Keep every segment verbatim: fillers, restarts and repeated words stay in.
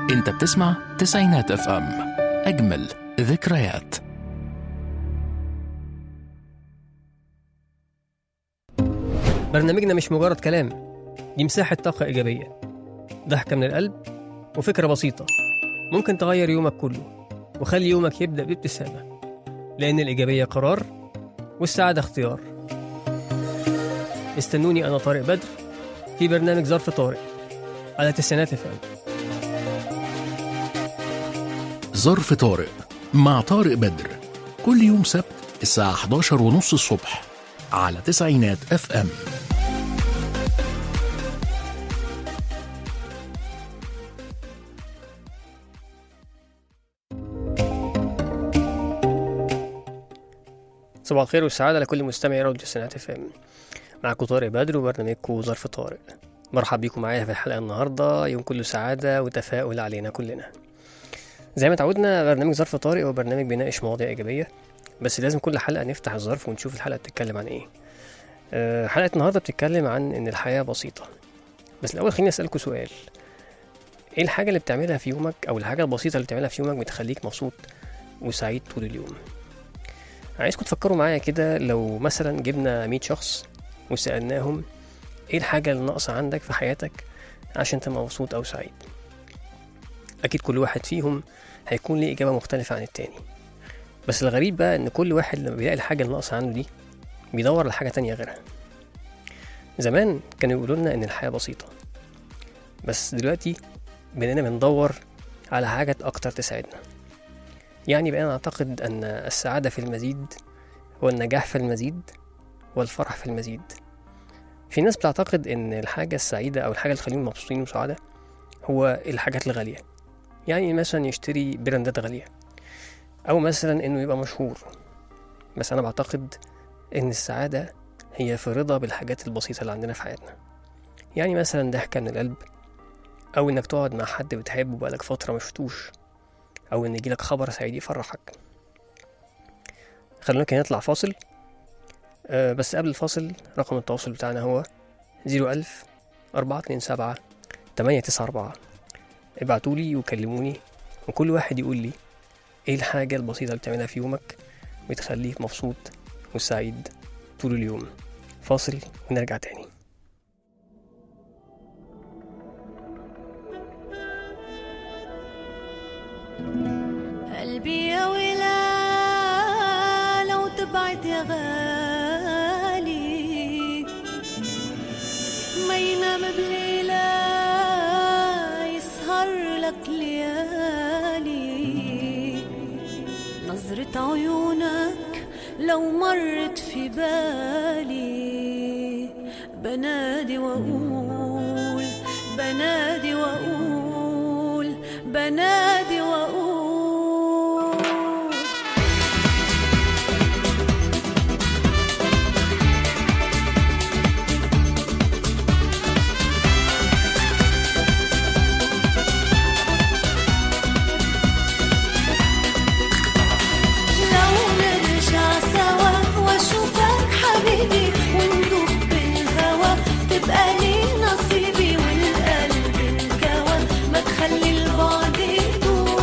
انت بتسمع تسعينات اف ام، اجمل ذكريات. برنامجنا مش مجرد كلام، دي مساحة طاقة إيجابية، ضحكة من القلب وفكرة بسيطة ممكن تغير يومك كله وخلي يومك يبدأ بابتسامة، لأن الإيجابية قرار والسعادة اختيار. استنوني أنا طارق بدر في برنامج ظرف طارق على تسعينات اف ام. ظرف طارق مع طارق بدر كل يوم سبت الساعة إحدى عشر ونص الصبح على تسعينات اف ام. صباح الخير والسعادة لكل مستمعي راديو تسعينات اف ام. معكم طارق بدر وبرنامجكم ظرف طارق. مرحب بيكم معايا في الحلقة النهاردة، يوم كله سعادة وتفاؤل علينا كلنا. زي ما تعودنا برنامج ظرف طارق هو برنامج بيناقش مواضيع إيجابية، بس لازم كل حلقة نفتح الظرف ونشوف الحلقة بتتكلم عن ايه. أه حلقة النهاردة بتتكلم عن ان الحياة بسيطة. بس الأول خليني أسألكوا سؤال: ايه الحاجة اللي بتعملها في يومك أو الحاجة البسيطة اللي بتعملها في يومك بتخليك مبسوط وسعيد طول اليوم؟ عايزكم تفكروا معايا كده، لو مثلا جبنا مية شخص وسألناهم ايه الحاجة اللي ناقصة عندك في حياتك عشان تبقى مبسوط أو سعيد، أكيد كل واحد فيهم هيكون ليه إجابة مختلفة عن التاني. بس الغريب بقى إن كل واحد لما بيلاقي الحاجة اللي ناقصة عنده دي بيدور لحاجة تانية غيرها. زمان كانوا يقولوا لنا إن الحياة بسيطة، بس دلوقتي بقينا بندور على حاجة أكتر تساعدنا. يعني بقينا نعتقد أن السعادة في المزيد والنجاح في المزيد والفرح في المزيد. في ناس بتعتقد ان الحاجة السعيدة او الحاجة اللي تخليهم مبسوطين وسعادة هو الحاجات الغالية، يعني مثلا يشتري براندات غالية او مثلا انه يبقى مشهور. بس انا بعتقد ان السعادة هي في رضا بالحاجات البسيطة اللي عندنا في حياتنا، يعني مثلا ضحكة من القلب، او انك تقعد مع حد بتحبه بقالك فترة مشفتوش، او ان يجيلك خبر سعيد يفرحك. خلونا كده نطلع فاصل، أه بس قبل الفاصل رقم التواصل بتاعنا هو زيرو ألف أربعة اتنين سبعة تمانية تسعة أربعة. ابعتولي وكلموني وكل واحد يقول لي ايه الحاجة البسيطة اللي بتعملها في يومك وتخليك مبسوط وسعيد طول اليوم. فاصل ونرجع تاني. قلبي يا ولا لو تبعد يا غالي ما ينام بليلة يسهر لك ليالي. نظرة عيونك لو مرت في بالي بنادي وأقول بنادي وأقول بنادي وأقول. تبقى لي نصيبي والقلب انكوى، ما تخلي البعد يدوم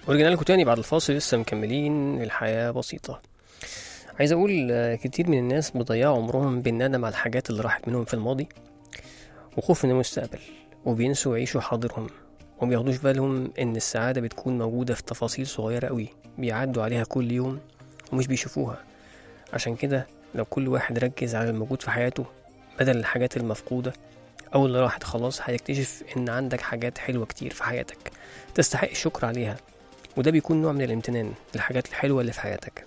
ورجعنا لكم تاني بعد الفاصل، لسه مكملين الحياة بسيطة. عايز أقول كتير من الناس بيضيعوا عمرهم بالندم على الحاجات اللي راحت منهم في الماضي وخوف من المستقبل، وبينسوا يعيشوا حاضرهم، ومبياخدوش بالهم إن السعادة بتكون موجودة في تفاصيل صغيرة قوي بيعدوا عليها كل يوم ومش بيشوفوها. عشان كده لو كل واحد ركز على الموجود في حياته بدل الحاجات المفقودة أو اللي راحت خلاص، هيكتشف إن عندك حاجات حلوة كتير في حياتك تستحق الشكر عليها، وده بيكون نوع من الامتنان للحاجات الحلوة اللي في حياتك.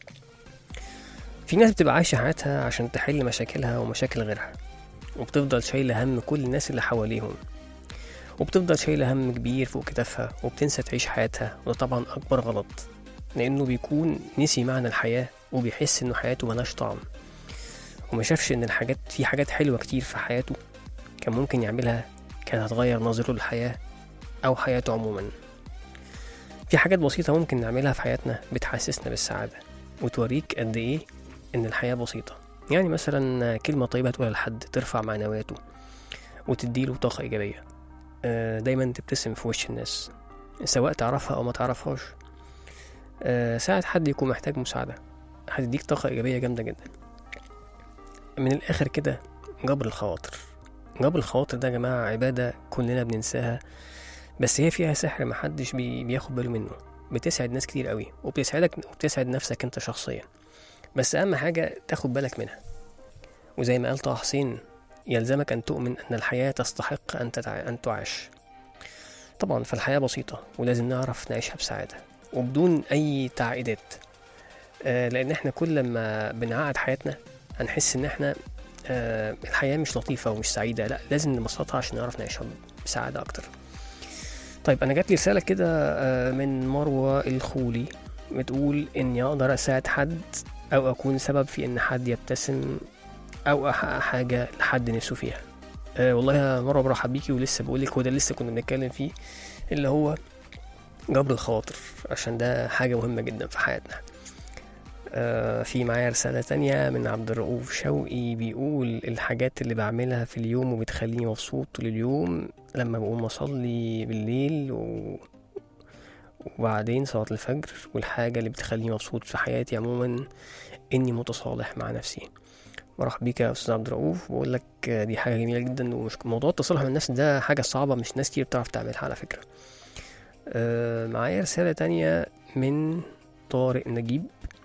في ناس بتبقى عايشة حياتها عشان تحل مشاكلها ومشاكل غيرها، وبتفضل شايلة هم كل الناس اللي حواليهم، وبتفضل شايلة هم كبير فوق كتافها وبتنسى تعيش حياتها. وده طبعا أكبر غلط، لأنه بيكون نسي معنى الحياة وبيحس إنه حياته ملاش طعم، وما شافش إن الحاجات في حاجات حلوة كتير في حياته كان ممكن يعملها، كانت هتغير نظرته للحياة أو حياته عموما. في حاجات بسيطة ممكن نعملها في حياتنا بتحسسنا بالسعادة وتوريك قد إيه إن الحياة بسيطة. يعني مثلا كلمة طيبة تقولها لحد ترفع معنوياته وتديله طاقة إيجابية. دايما تبتسم في وش الناس سواء تعرفها أو ما تعرفهاش. ساعد حد يكون محتاج مساعدة هتديك طاقة إيجابية جامدة جدا. من الآخر كده، جبر الخواطر. جبر الخواطر ده يا جماعة عبادة كلنا بننساها، بس هي فيها سحر محدش بي بياخد باله منه. بتسعد ناس كتير قوي وبتسعدك وبتسعد نفسك انت شخصيا، بس أهم حاجة تاخد بالك منها. وزي ما قال طه حسين، يلزمك أن تؤمن أن الحياة تستحق أن, تتع... أن تعيش. طبعا فالحياة بسيطة ولازم نعرف نعيشها بسعادة وبدون أي تعقيدات، آه لأن احنا كل ما بنعقد حياتنا هنحس ان احنا آه الحياة مش لطيفة ومش سعيدة. لا، لازم نبسطها عشان نعرف نعيشها بسعادة أكتر. طيب أنا جات لي رسالة كده آه من مروة الخولي بتقول إني أقدر أساعد حد أو أكون سبب في إن حد يبتسم أو أحقق حاجة لحد نفسه فيها. أه والله يا مرة برحب بيكي، ولسه بقولك هو ده لسه كنا بنتكلم فيه، اللي هو جبر الخواطر، عشان ده حاجة مهمة جدا في حياتنا. أه في معايا رسالة تانية من عبد الرؤوف شوقي بيقول الحاجات اللي بعملها في اليوم وبتخليني مبسوط طول اليوم لما بقوم أصلي بالليل و... وبعدين صلاة الفجر، والحاجة اللي بتخليني مبسوط في حياتي عموما إني متصالح مع نفسي. مرحب بيك يا أستاذ عبد الرؤوف، بقول لك دي حاجة جميلة جدا، ومش موضوع التصالح مع الناس ده حاجة صعبة مش ناس كتير بتعرف تعملها على فكرة. أه معايا رسالة تانية من طارق نجيب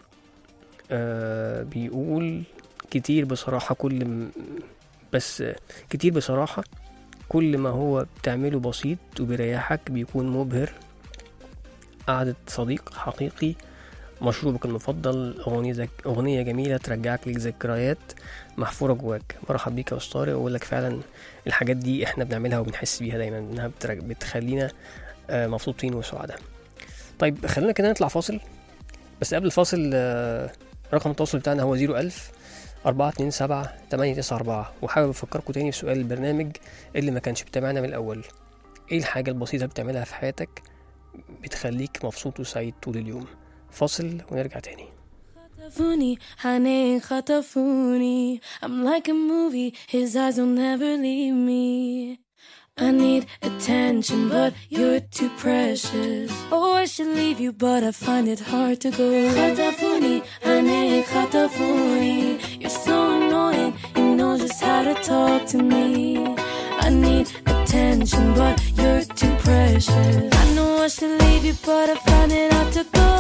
أه بيقول كتير بصراحة كل م... بس كتير بصراحة كل ما هو بتعمله بسيط وبيريحك بيكون مبهر. قعدة صديق حقيقي، مشروبك المفضل، أغنية, زك... أغنية جميلة ترجعك لك ذكريات محفورة جواك. مرحب بيك يا أسطاري، وأقول لك فعلا الحاجات دي إحنا بنعملها وبنحس بيها دايما إنها بترج... بتخلينا مبسوطين وسعداء. طيب خلينا كده نطلع فاصل، بس قبل الفاصل رقم التواصل بتاعنا هو زيرو ألف أربعة اتنين سبعة تمانية تسعة أربعة. وحابب أفكركم تاني بسؤال البرنامج اللي ما كانش بتابعنا من الأول: إيه الحاجة البسيطة بتعملها في حياتك بتخليك مبسوط وسعيد طول اليوم؟ فاصل ونرجع تاني. خطفوني حنين خطفوني I'm like a movie, his eyes will never leave me. I need attention but you're too precious. Oh, I should leave you but I find it hard to go. خطفوني حنين خطفوني, you're so annoying, you know just how to talk to me. I need attention but you're too precious. I know I should leave you but I find it hard to go.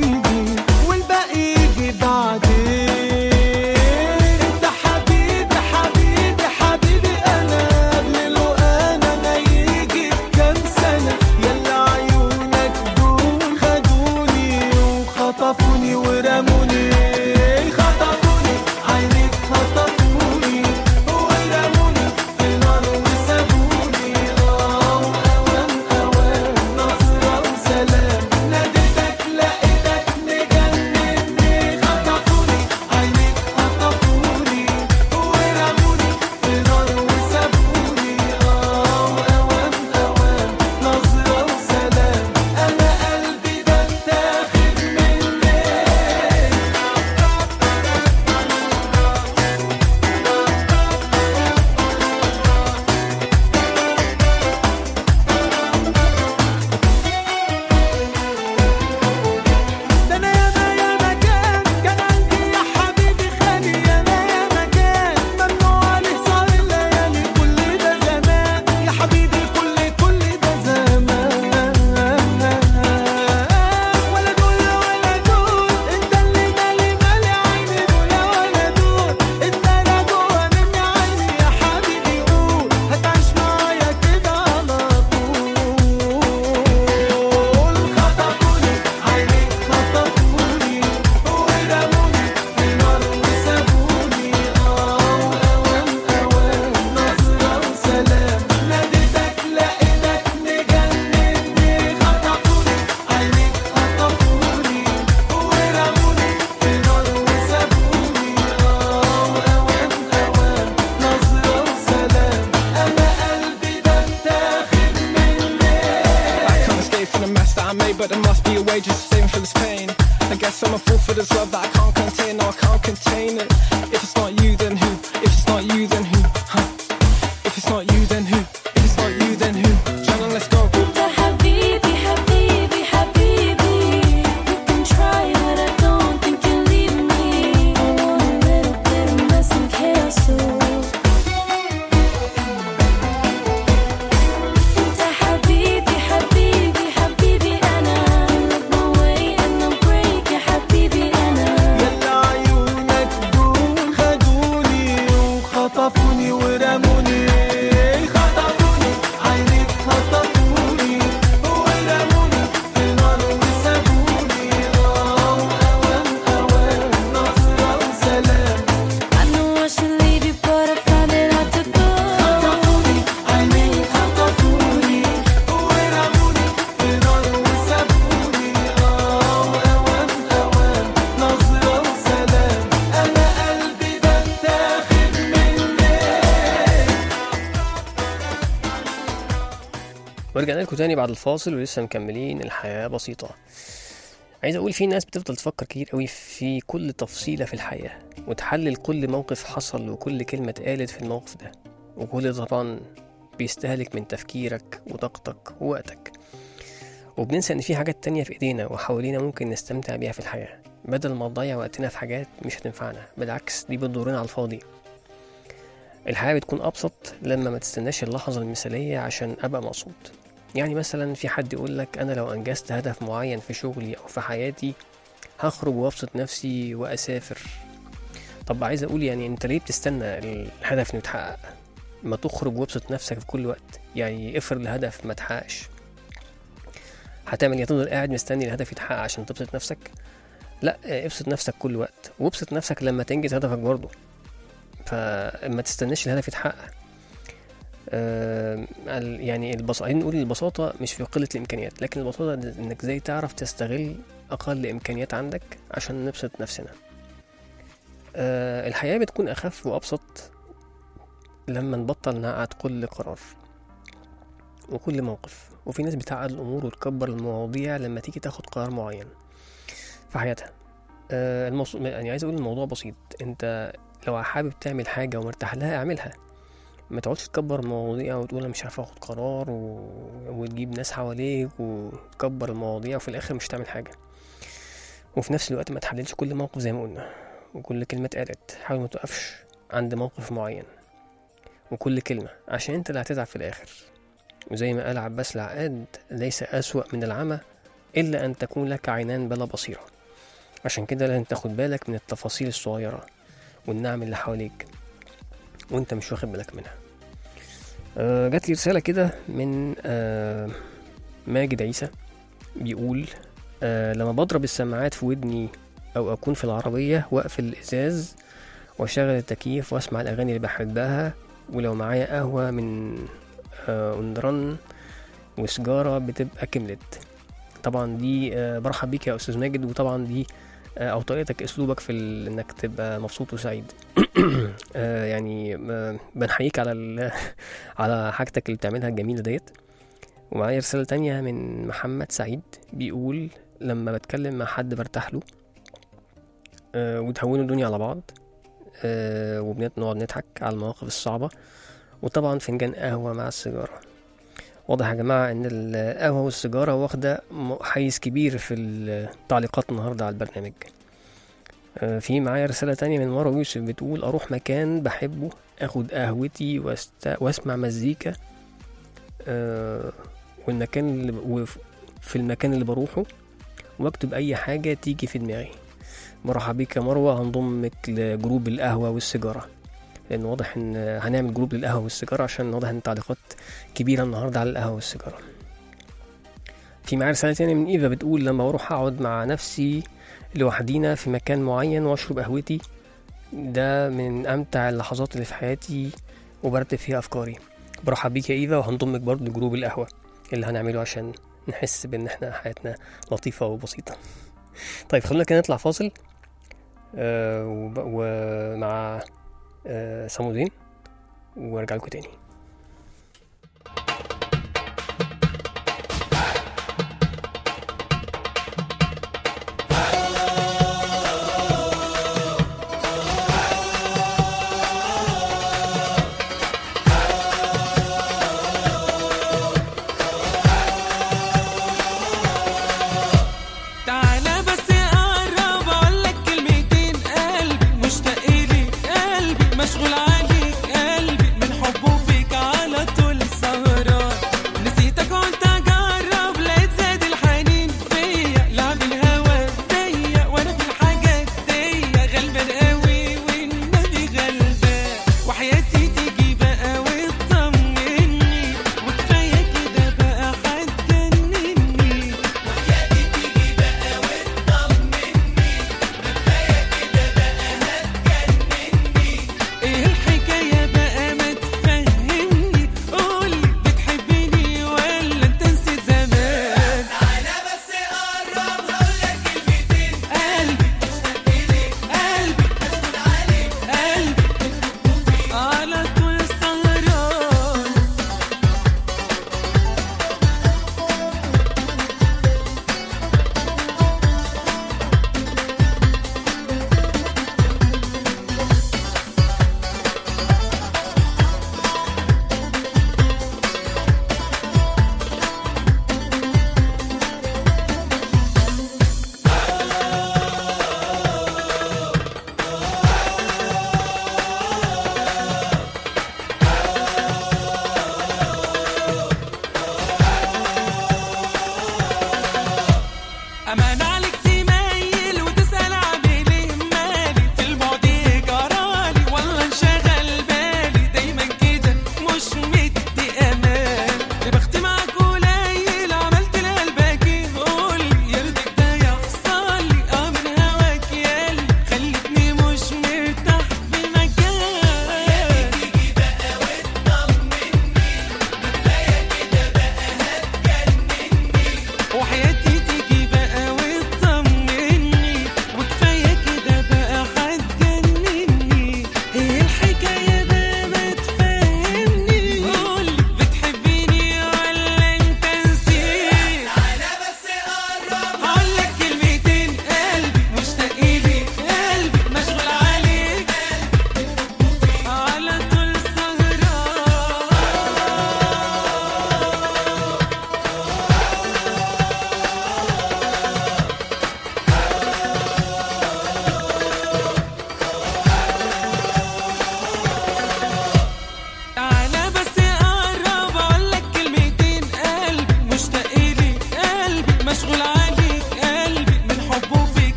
حبيبي I made, but there must be a way just to save me for this pain. I guess I'm a fool for this love that I can't contain. No, I can't contain it. If it's not you, then who? If it's not you, then who? Huh? If it's not you, then who? If it's not you, then who? Shannon, let's go. ورجعنا لكم تاني بعد الفاصل ولسه مكملين الحياة بسيطة. عايز اقول في ناس بتفضل تفكر كتير قوي في كل تفصيلة في الحياة وتحلل كل موقف حصل وكل كلمة اتقالت في الموقف ده، وكل ده طبعا بيستهلك من تفكيرك وطاقتك ووقتك، وبننسى ان في حاجات تانية في ايدينا وحوالينا ممكن نستمتع بيها في الحياة بدل ما نضيع وقتنا في حاجات مش هتنفعنا، بالعكس دي بتضرنا على الفاضي. الحياة بتكون أبسط لما ما تستناش اللحظة المثالية عشان أبقى مبسوط. يعني مثلا في حد يقولك أنا لو أنجزت هدف معين في شغلي أو في حياتي هخرج وابسط نفسي وأسافر. طب عايز أقول يعني أنت ليه بتستنى الهدف إنه يتحقق؟ ما تخرج وابسط نفسك في كل وقت. يعني افرض الهدف ما تحققش، هتعمل ايه؟ تفضل قاعد مستني الهدف يتحقق عشان تبسط نفسك؟ لا، ابسط نفسك كل وقت، وابسط نفسك لما تنجز هدفك برضو، فما تستناش الهدف يتحقق. آه يعني البساطة، نقول البساطة مش في قلة الإمكانيات، لكن البساطة إنك زي تعرف تستغل أقل إمكانيات عندك عشان نبسط نفسنا. آه الحياة بتكون أخف وأبسط لما نبطل نعقد كل قرار وكل موقف. وفي ناس بتعقد الأمور وتكبر المواضيع لما تيجي تاخد قرار معين في حياتها. آه الموضوع يعني عايز أقول الموضوع بسيط، أنت لو حابب تعمل حاجة ومرتاح لها اعملها، ما تقعدش تكبر المواضيع وتقول مش عارف اخد قرار و... وتجيب ناس حواليك وتكبر المواضيع وفي الاخر مش تعمل حاجة. وفي نفس الوقت ما تحللش كل موقف زي ما قلنا وكل كلمة اتقالت، حاول ما توقفش عند موقف معين وكل كلمة عشان انت اللي هتتعب في الاخر. وزي ما قال عباس العقاد، ليس أسوأ من العمى الا ان تكون لك عينان بلا بصيرة. عشان كده لازم تاخد بالك من التفاصيل الصغيرة والنعم اللي حواليك وانت مش واخد بالك منها. آه جات لي رسالة كده من آه ماجد عيسى بيقول آه لما بضرب السماعات في ودني او اكون في العربية واقفل الازاز واشغل التكييف واسمع الاغاني اللي بحبها، ولو معايا قهوة من آه اندران وسجارة بتبقى كملت. طبعا دي آه برحب بيك يا استاذ ماجد، وطبعا دي او طريقتك اسلوبك في انك تبقى مبسوط وسعيد. يعني بنحييك على على حاجتك اللي بتعملها الجميله ديت. ومعايا رساله تانية من محمد سعيد بيقول لما بتكلم مع حد برتاح له وتهونوا الدنيا على بعض وبنقعد نضحك على المواقف الصعبه، وطبعا فنجان قهوه مع السيجاره. واضح يا جماعة ان القهوة والسيجارة واخدة حيز كبير في التعليقات النهاردة على البرنامج. في معايا رسالة تانية من مروة يوسف بتقول اروح مكان بحبه، اخد قهوتي واست... واسمع مزيكا والمكان اللي ب... في المكان اللي بروحه واكتب اي حاجة تيجي في دماغي. مرحبا بيك يا مروة، هنضمك لجروب القهوة والسيجارة، لأن واضح ان هنعمل جروب للقهوة والسيجارة عشان واضح ان التعليقات كبيرة النهاردة على القهوة والسيجارة. في معايا رسالة تانية من إيفا بتقول لما بروح أقعد مع نفسي لوحدينا في مكان معين وأشرب قهوتي، ده من أمتع اللحظات اللي في حياتي وبرتب فيها أفكاري. برحب بيك يا إيفا، وهنضمك برضو لجروب القهوة اللي هنعمله عشان نحس بأن احنا حياتنا لطيفة وبسيطة. طيب خلونا كده نطلع فاصل آه ومع آه سامودين وارجع لكم تاني.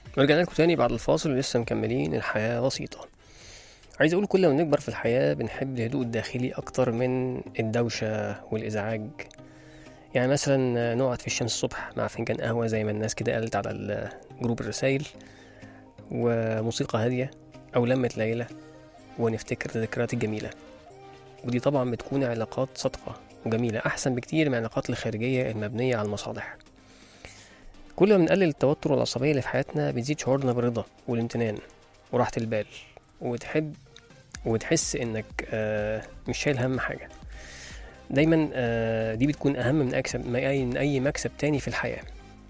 ورجعنا لكم تاني بعد الفاصل ولسه مكملين الحياة بسيطة. عايز أقول كل ما بنكبر في الحياة بنحب الهدوء الداخلي أكتر من الدوشة والإزعاج. يعني مثلا نقعد في الشمس الصبح مع فنجان قهوة زي ما الناس كده قالت على جروب الرسائل، وموسيقى هادية أو لمة ليلة، ونفتكر الذكريات الجميلة. ودي طبعا بتكون علاقات صادقة وجميلة أحسن بكتير من العلاقات الخارجية المبنية على المصالح. كل ما بنقلل التوتر والعصبية اللي في حياتنا بتزيد شعورنا بالرضا والامتنان وراحة البال، وتحب وتحس إنك آه مش شايل هم حاجة. دايما آه دي بتكون أهم من أكسب من أي مكسب تاني في الحياة.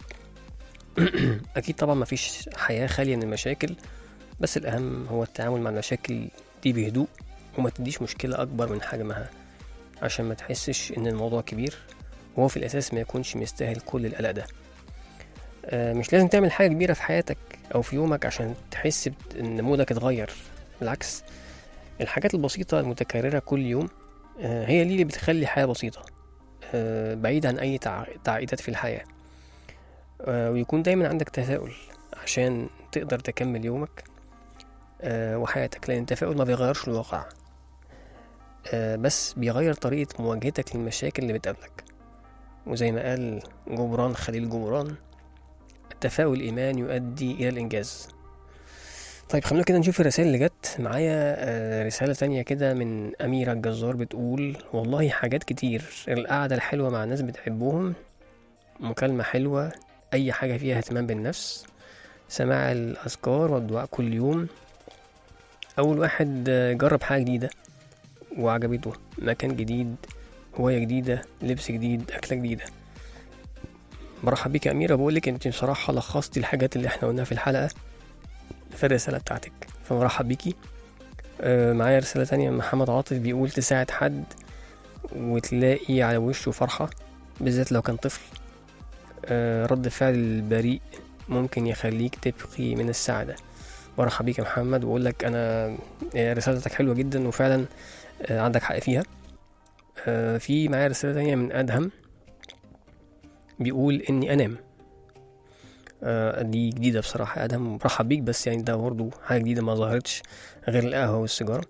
أكيد طبعا مفيش حياة خالية من المشاكل، بس الأهم هو التعامل مع المشاكل دي بهدوء، وما تديش مشكلة أكبر من حجمها عشان ما تحسش إن الموضوع كبير وهو في الأساس ما يكونش مستاهل كل القلق ده. آه مش لازم تعمل حاجة كبيرة في حياتك أو في يومك عشان تحس إن مودك اتغير. بالعكس، الحاجات البسيطة المتكررة كل يوم آه هي اللي بتخلي حياة بسيطة آه بعيد عن أي تعقيدات في الحياة. آه ويكون دايما عندك تفاؤل عشان تقدر تكمل يومك آه وحياتك، لأن التفاؤل ما بيغيرش الواقع آه بس بيغير طريقة مواجهتك للمشاكل اللي بتقابلك. وزي ما قال جبران خليل جبران، التفاؤل إيمان يؤدي إلى الإنجاز. طيب خلونا كده نشوف الرسائل اللي جت معايا. آه رسالة تانية كده من أميرة الجزار بتقول: والله حاجات كتير، القعدة الحلوة مع ناس بتحبهم، مكالمة حلوة، أي حاجة فيها اهتمام بالنفس، سماع الأذكار والدعاء كل يوم. أول واحد جرب حاجة جديدة وعجبته، مكان جديد، هواية جديدة، لبس جديد، أكلة جديدة. مرحب بك يا أميرة، بقولك أنت بصراحة لخصتي الحاجات اللي احنا قلناها في الحلقة في الرسالة بتاعتك، فمرحب بيكي. آه معايا رسالة تانية من محمد عاطف بيقول: تساعد حد وتلاقي على وشه فرحة، بالذات لو كان طفل. آه رد فعل البريء ممكن يخليك تبقي من السعادة. مرحب بيك يا محمد، وأقول لك أنا رسالتك حلوة جدا وفعلا آه عندك حق فيها. آه في معايا رسالة تانية من أدهم بيقول: إني أنام. آه دي جديدة بصراحة أدهم، مرحب بيك، بس يعني ده برضو حاجة جديدة ما ظهرتش غير القهوة والسيجارة.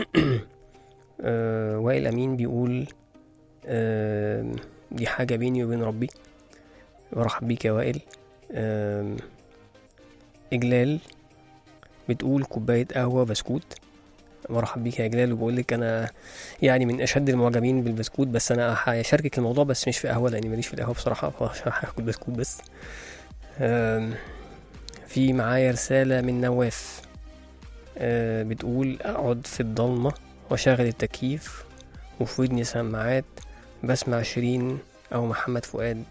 آه وائل أمين بيقول: آه دي حاجة بيني وبين ربي. مرحب بيك يا وائل. آه إجلال بتقول: كوباية قهوة بسكوت. مرحب بيك يا إجلال، وبقولك أنا يعني من أشد المعجبين بالبسكوت، بس أنا هشاركك الموضوع بس مش في قهوة لأني ماليش في القهوة بصراحة، هاخد بسكوت بس. في معايا رسالة من نواف بتقول: أقعد في الضلمة وشغل التكييف وفي ودني سماعات بسمع شيرين أو محمد فؤاد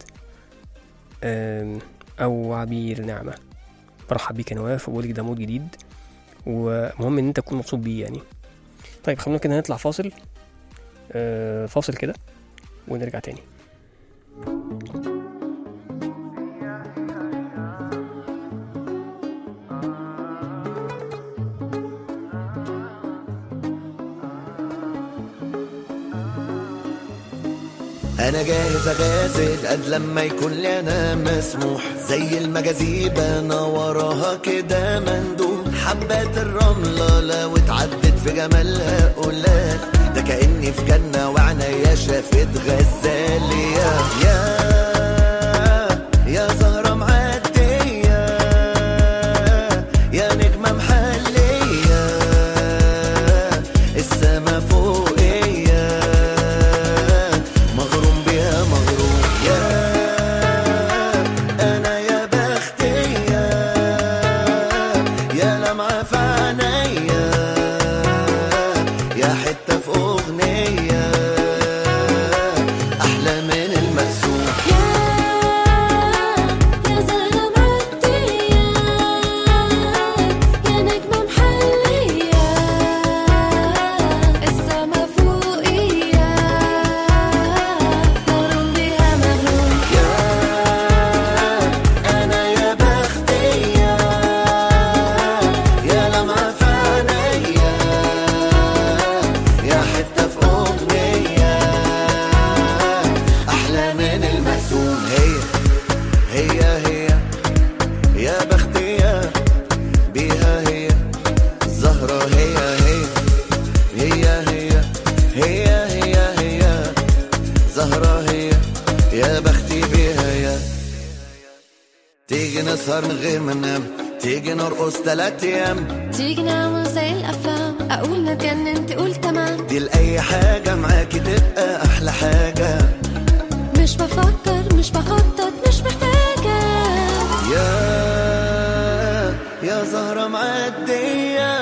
أو عبير نعمة. مرحب بيك يا نواف، وبقولك ده مود جديد ومهم ان انت تكون مبسوط بيه يعني. طيب خلونا كده نطلع فاصل آه فاصل كده ونرجع تاني. انا جاهز اغازل قد لما يكون لي انا مسموح، زي المجاذيب انا وراها كده مندوب. حبات الرملة لو اتعدت في جمالها قلال، ده كأني في جنة وعنايا شافت غزالية. يا يا زهرة معدية، يا نجمة محلية، السما فوقية، مغروم بيها مغروم. يا أنا يا بختية، يا لمعة في عينيا، يا حتة في أغنية أحلى من المقسوم. نسهر من غير ما ننام، تيجي نرقص تلات ايام، تيجي نعمل زي الافلام، اقول نتجنن تقول تمام، دي لأي حاجة معاكي تبقى احلى حاجة. مش بفكر مش بخطط مش محتاجة. يا يا زهرة معدية،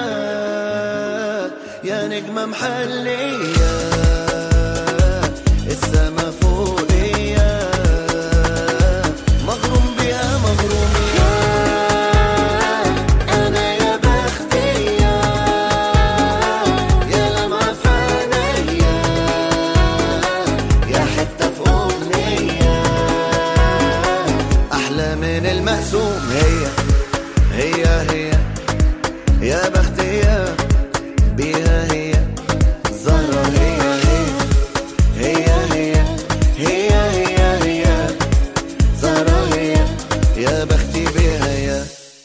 يا نجمة محلية، السما فوقية، مغروم بيها مغروم يا أنا يا بختية، يا لمعة في عينيا، يا حتة في أغنية أحلى من المقسوم. هي هي هي يا بختية بيها، هي زهرة، هي هي هي هي هي هي هي زهرة، هي يا بختي بيها يا.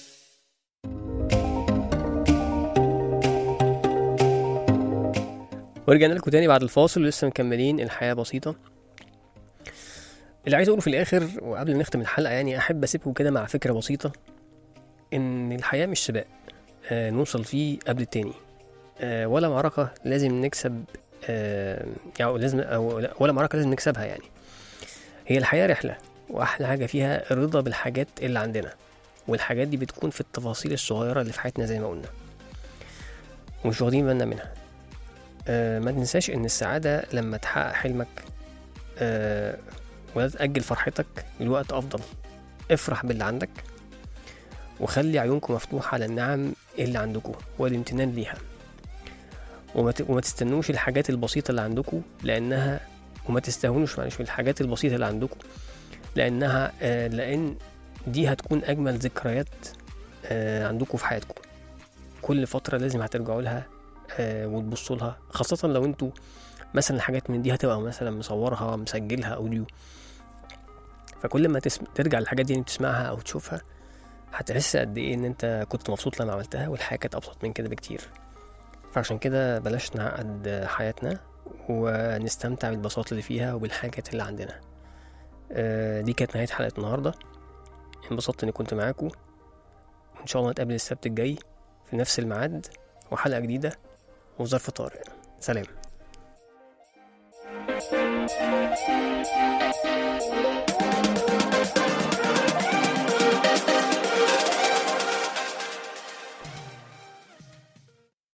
ورجعنا لكم تاني بعد الفاصل ولسه مكملين الحياة بسيطة. اللي عايز اقوله في الاخر وقبل ما نختم الحلقة، يعني احب اسيبكم كده مع فكرة بسيطة، ان الحياة مش سباق آه نوصل فيه قبل التاني، آه ولا معركة لازم نكسب، آه يعني لازم أو ولا معركة لازم نكسبها. يعني هي الحياة رحلة، واحلى حاجة فيها الرضا بالحاجات اللي عندنا، والحاجات دي بتكون في التفاصيل الصغيرة اللي في حياتنا زي ما قلنا ومش واخدين بالنا منها. آه ما تنساش ان السعادة لما تحقق حلمك، آه ولا تأجل فرحتك لوقت افضل. افرح باللي عندك، وخلي عيونكم مفتوحة على النعم اللي عندكم والامتنان ليها، وما تستنوش الحاجات البسيطة اللي عندكم لأنها وما تستهونوش معلش بالحاجات البسيطة اللي عندكم لأنها آه لأن دي هتكون أجمل ذكريات آه عندكم في حياتكم. كل فترة لازم هترجعوا لها آه وتبصوا لها، خاصة لو انتوا مثلا الحاجات من دي هتبقى مثلا مصورها مسجلها أوديو، فكل ما تسم... ترجع للحاجات دي تسمعها أو تشوفها هتحس قد ايه ان انت كنت مبسوط لما عملتها، والحياة كانت ابسط من كده بكتير. فعشان كده بلاش نعقد حياتنا ونستمتع بالبساطة اللي فيها وبالحاجات اللي عندنا. آه دي كانت نهاية حلقة النهاردة، انبسطت اني كنت معاكم، وان شاء الله نتقابل السبت الجاي في نفس الميعاد وحلقة جديدة وظرف طارئ. سلام.